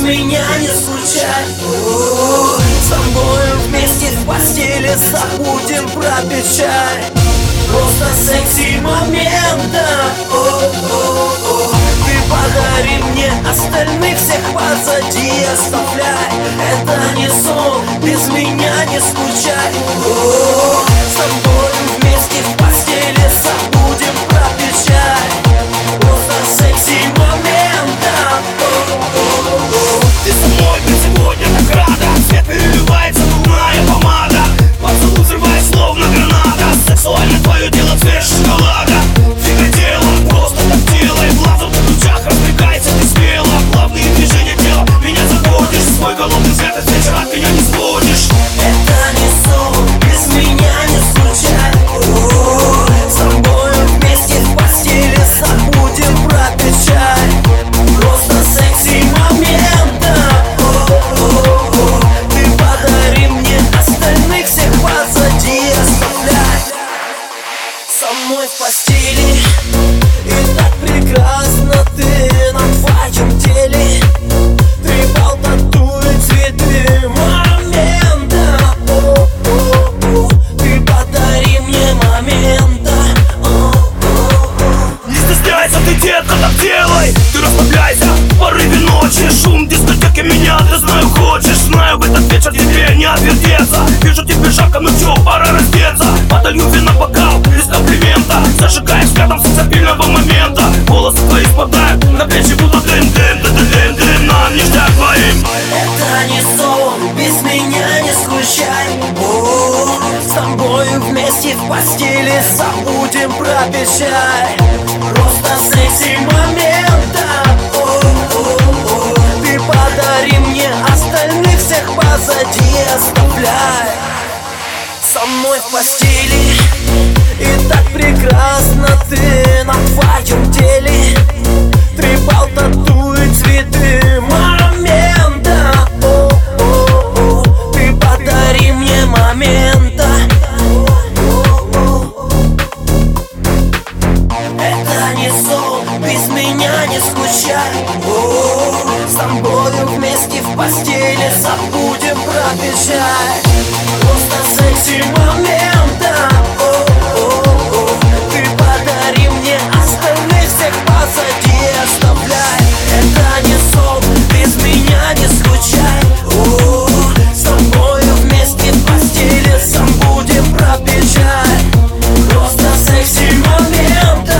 меня не скучай. С тобою вместе в постели забудем про печаль. Просто секси момента. Ты подари мне остальных, всех позади оставляй. Это не сон, без меня не скучай. С тобою вместе в постели забудем про печаль. Просто секси момента. Ты со мной, ты сегодня так рада. Свет переливается, дурная помада. Поцелуй взрывает, словно граната. Сексуально твое тело цвет шоколада. Фига тело, просто так делай. В лазерных лучах развлекайся ты смело. Плавные движения тела, меня заводишь. Свой голодный взгляд от вечера от меня не сводишь. Это не сон, без меня не скучай. С тобою вместе в постели забудем про печаль. Просто секси момента. Ты подари мне остальных, всех позади оставляй. Со мной в постели и так прекрасно ты на твоем теле. Три бал, тату и цветы момента. Ты подари мне момента. Не стесняйся ты, детка, так делай. Ты расслабляйся в порыве ночи. Шум дискотеки меня, ты знаю, хочешь. Знаю, в этот вечер тебе не отвертеться. Вижу тебе жарко, ну чё, пора раздеться. Подолью вина бокал, без комплимента. Зажигаешь взглядом сексапильного момента. Волосы твои спадают, на плечи будут дым-дым. Дым-дым, нам ништяк твоим. Это не сон, без меня не скучай. С тобою вместе в постели забудем про печаль. Просто секси момента. Ты подари мне остальных, всех позади оставляй. Со мной в постели и так прекрасно ты на твоем теле. Три бал, тату и цветы момента. Ты подари мне момента. Это не сон, без меня не скучай. С тобою вместе в постели забудем про печаль. Просто секси момента. Ты подари мне остальных, всех позади оставляй. Это не сон, без меня не скучай. С тобою вместе в постели забудем про печаль. Просто секси момента.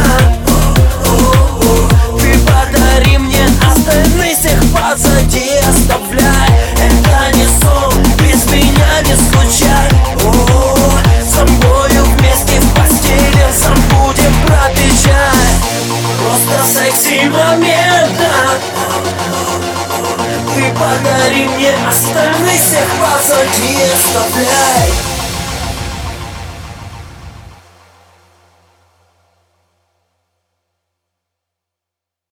Ты подари мне остальных, всех позади оставляй. Это не сон, без меня не скучай. С тобою вместе в постели забудем про печаль. Просто секси момента. Ты подари мне остальных, всех позади оставляй.